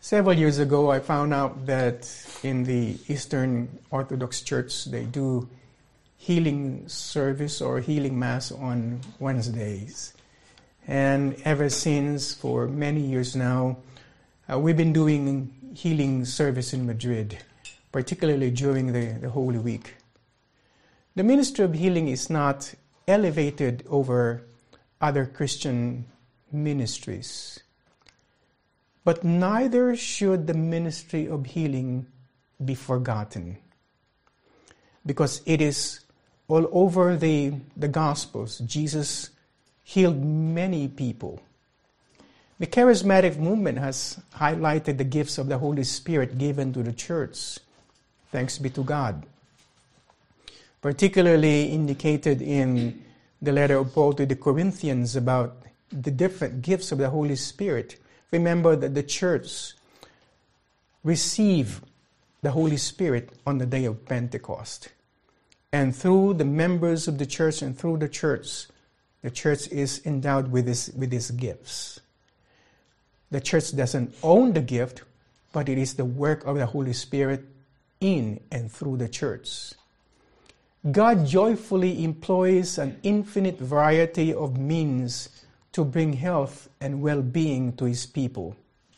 Several years ago, I found out that in the Eastern Orthodox Church, they do healing service or healing mass on Wednesdays. And ever since, for many years now, we've been doing healing service in Madrid, particularly during the Holy Week. The ministry of healing is not elevated over other Christian ministries. But neither should the ministry of healing be forgotten, because it is all over the Gospels. Jesus healed many people. The charismatic movement has highlighted the gifts of the Holy Spirit given to the church. Thanks be to God. Particularly indicated in the letter of Paul to the Corinthians about the different gifts of the Holy Spirit. Remember that the church received the Holy Spirit on the day of Pentecost. And through the members of the church and through the church is endowed with these gifts. The church doesn't own the gift, but it is the work of the Holy Spirit in and through the church. God joyfully employs an infinite variety of means to bring health and well-being to His people.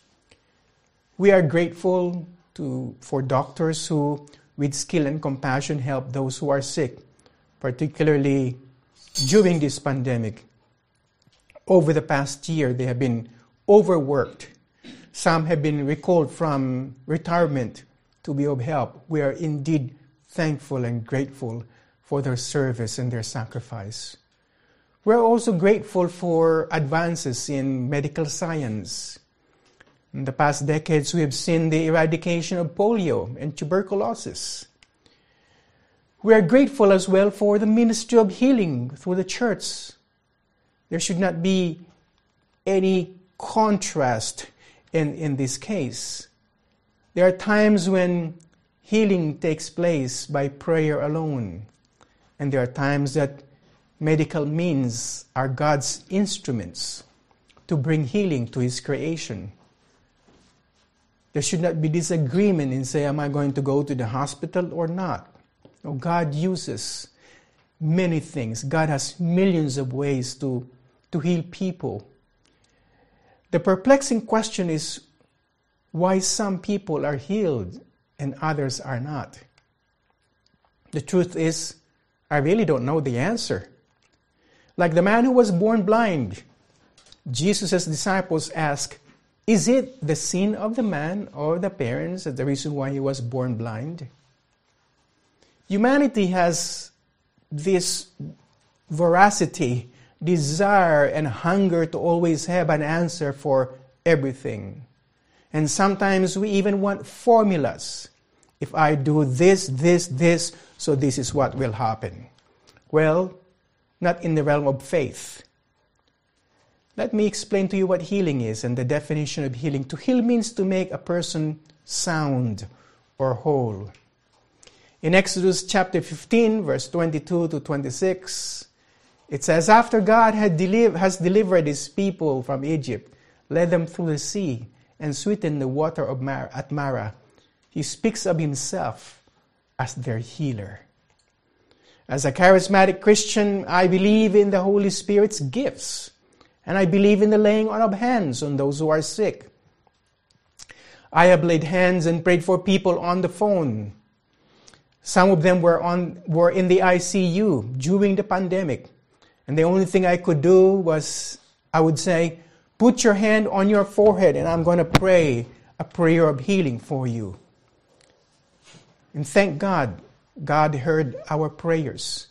We are grateful for doctors who, with skill and compassion, help those who are sick, particularly during this pandemic. Over the past year, they have been overworked. Some have been recalled from retirement to be of help. We are indeed thankful and grateful for their service and their sacrifice. We're also grateful for advances in medical science. In the past decades, we have seen the eradication of polio and tuberculosis. We are grateful as well for the ministry of healing through the church. There should not be any contrast in this case. There are times when healing takes place by prayer alone, and there are times that medical means are God's instruments to bring healing to His creation. There should not be disagreement in saying, am I going to go to the hospital or not? No, God uses many things. God has millions of ways to heal people. The perplexing question is why some people are healed and others are not. The truth is, I really don't know the answer. Like the man who was born blind, Jesus' disciples asked, is it the sin of the man or the parents that the reason why he was born blind? Humanity has this voracity, desire, and hunger to always have an answer for everything. And sometimes we even want formulas. If I do this, so this is what will happen. Well, not in the realm of faith. Let me explain to you what healing is and the definition of healing. To heal means to make a person sound or whole. In Exodus chapter 15, verse 22 to 26, it says, after God has delivered His people from Egypt, led them through the sea, and sweetened the water at Marah, He speaks of Himself as their healer. As a charismatic Christian, I believe in the Holy Spirit's gifts, and I believe in the laying on of hands on those who are sick. I have laid hands and prayed for people on the phone. Some of them were in the ICU during the pandemic, and the only thing I could do was, I would say, put your hand on your forehead and I'm going to pray a prayer of healing for you. And thank God, God heard our prayers.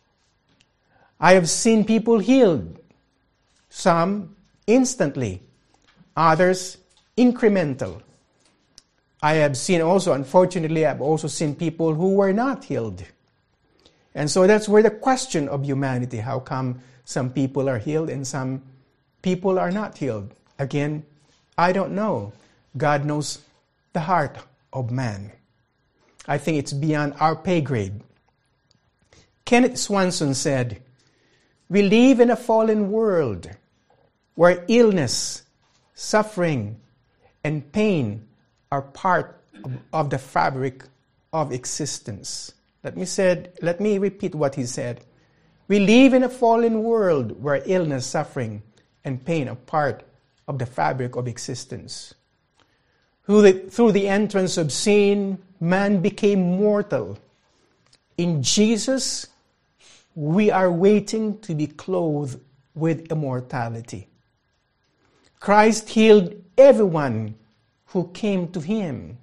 I have seen people healed, some instantly, others incremental. I have seen also, unfortunately, I've also seen people who were not healed. And so that's where the question of humanity, how come some people are healed and some people are not healed? Again, I don't know. God knows the heart of man. I think it's beyond our pay grade. Kenneth Swanson said, we live in a fallen world where illness, suffering, and pain are part of the fabric of existence. Let me repeat what he said. We live in a fallen world where illness, suffering, and pain are part of the fabric of existence. Through the entrance of sin, man became mortal. In Jesus, we are waiting to be clothed with immortality. Christ healed everyone who came to him.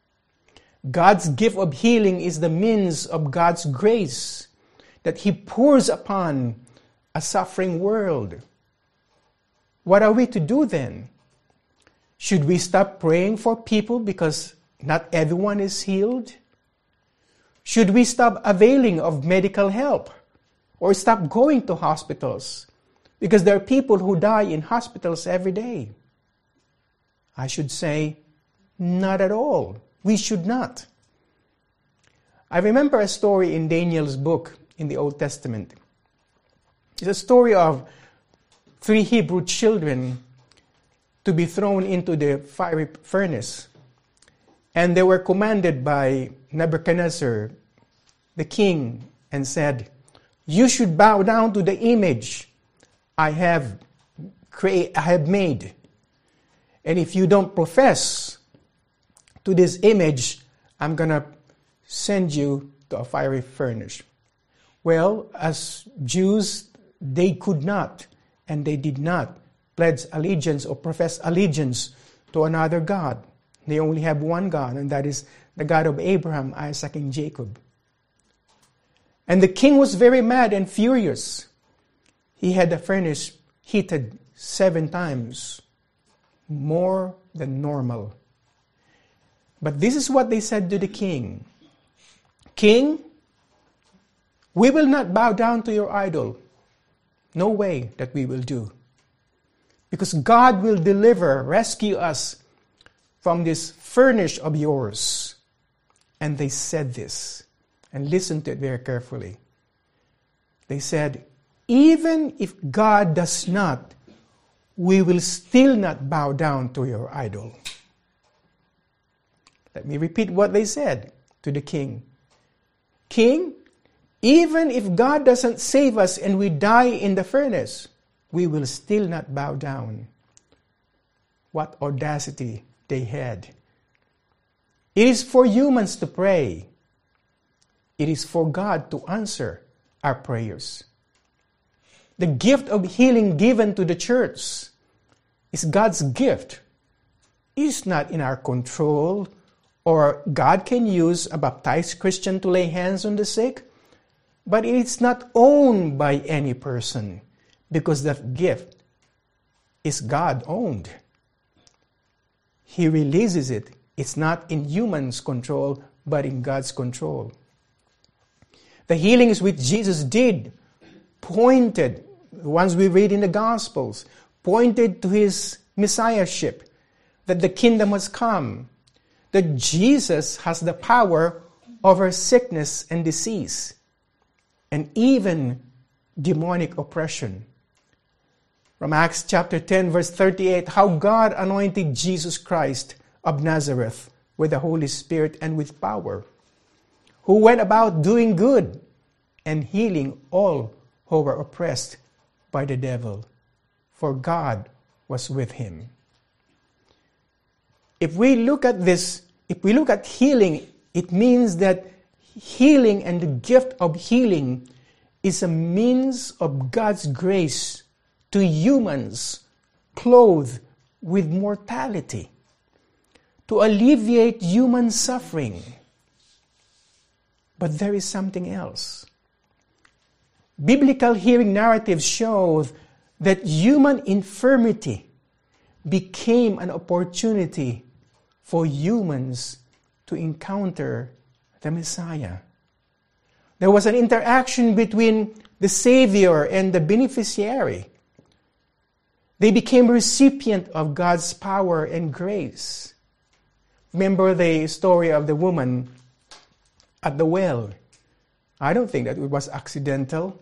God's gift of healing is the means of God's grace that he pours upon a suffering world. What are we to do then? Should we stop praying for people because not everyone is healed? Should we stop availing of medical help or stop going to hospitals because there are people who die in hospitals every day? I should say, not at all. We should not. I remember a story in Daniel's book in the Old Testament. It's a story of 3 Hebrew children to be thrown into the fiery furnace. And they were commanded by Nebuchadnezzar, the king, and said, "You should bow down to the image I have made. And if you don't profess to this image, I'm going to send you to a fiery furnace." Well, as Jews, they could not and they did not pledge allegiance or profess allegiance to another God. They only have one God, and that is the God of Abraham, Isaac, and Jacob. And the king was very mad and furious. He had the furnace heated 7 times more than normal. But this is what they said to the king. "King, we will not bow down to your idol. No way that we will do. Because God will rescue us from this furnace of yours." And they said this, and listen to it very carefully. They said, "Even if God does not, we will still not bow down to your idol." Let me repeat what they said to the king. "King, even if God doesn't save us and we die in the furnace, we will still not bow down." What audacity they had. It is for humans to pray. It is for God to answer our prayers. The gift of healing given to the church is God's gift. It is not in our control, or God can use a baptized Christian to lay hands on the sick, but it is not owned by any person because that gift is God-owned. He releases it. It's not in humans' control, but in God's control. The healings which Jesus did pointed, the ones we read in the Gospels, pointed to his messiahship, that the kingdom has come, that Jesus has the power over sickness and disease, and even demonic oppression. From Acts chapter 10, verse 38, how God anointed Jesus Christ of Nazareth with the Holy Spirit and with power, who went about doing good and healing all who were oppressed by the devil, for God was with him. If we look at this, if we look at healing, it means that healing and the gift of healing is a means of God's grace to humans clothed with mortality, to alleviate human suffering. But there is something else. Biblical healing narratives show that human infirmity became an opportunity for humans to encounter the Messiah. There was an interaction between the Savior and the beneficiary. They became recipient of God's power and grace. Remember the story of the woman at the well. I don't think that it was accidental.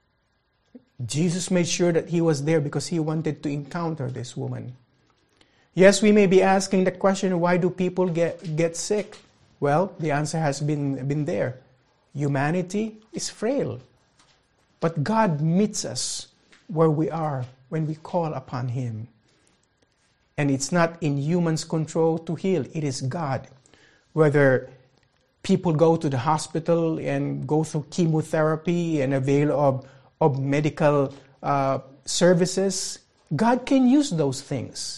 Jesus made sure that he was there because he wanted to encounter this woman. Yes, we may be asking the question, why do people get sick? Well, the answer has been there. Humanity is frail. But God meets us where we are when we call upon Him. And it's not in humans' control to heal. It is God. Whether people go to the hospital and go through chemotherapy and avail of medical services, God can use those things.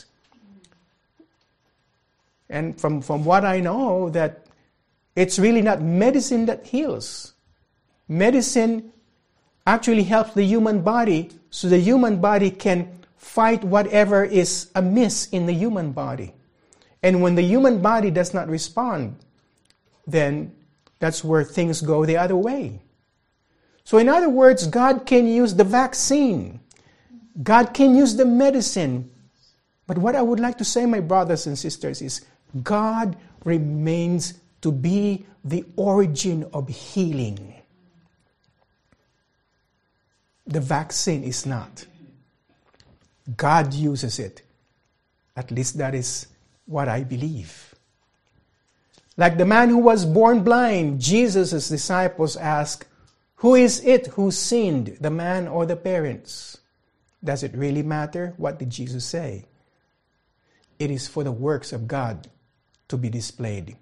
And from what I know, that it's really not medicine that heals. Medicine actually helps the human body so the human body can fight whatever is amiss in the human body. And when the human body does not respond, then that's where things go the other way. So in other words, God can use the vaccine. God can use the medicine. But what I would like to say, my brothers and sisters, is God remains to be the origin of healing. The vaccine is not. God uses it. At least that is what I believe. Like the man who was born blind, Jesus' disciples asked, who is it who sinned, the man or the parents? Does it really matter? What did Jesus say? It is for the works of God to be displayed.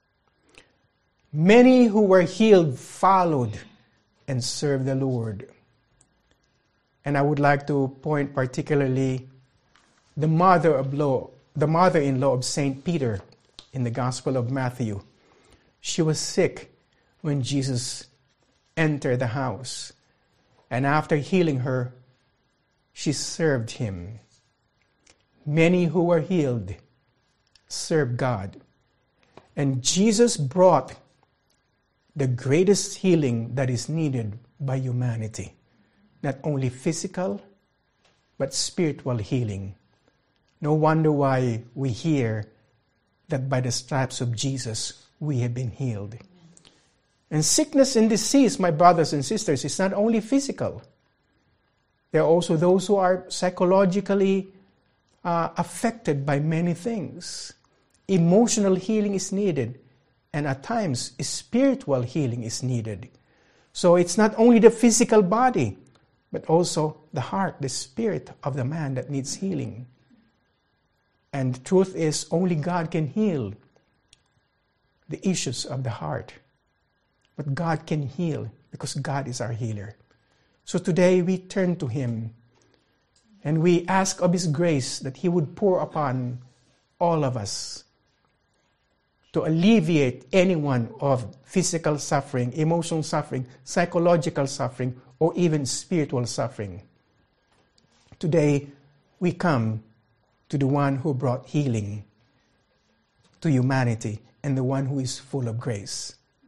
Many who were healed followed and served the Lord. And I would like to point particularly the mother-in-law of St. Peter in the Gospel of Matthew. She was sick when Jesus entered the house. And after healing her, she served him. Many who were healed served God. And Jesus brought the greatest healing that is needed by humanity. Not only physical, but spiritual healing. No wonder why we hear that by the stripes of Jesus we have been healed. And sickness and disease, my brothers and sisters, is not only physical. There are also those who are psychologically affected by many things. Emotional healing is needed, and at times spiritual healing is needed. So it's not only the physical body, but also the heart, the spirit of the man that needs healing. And the truth is, only God can heal the issues of the heart. But God can heal because God is our healer. So today we turn to Him and we ask of His grace that He would pour upon all of us to alleviate anyone of physical suffering, emotional suffering, psychological suffering, or even spiritual suffering. Today we come to the one who brought healing to humanity and the one who is full of grace.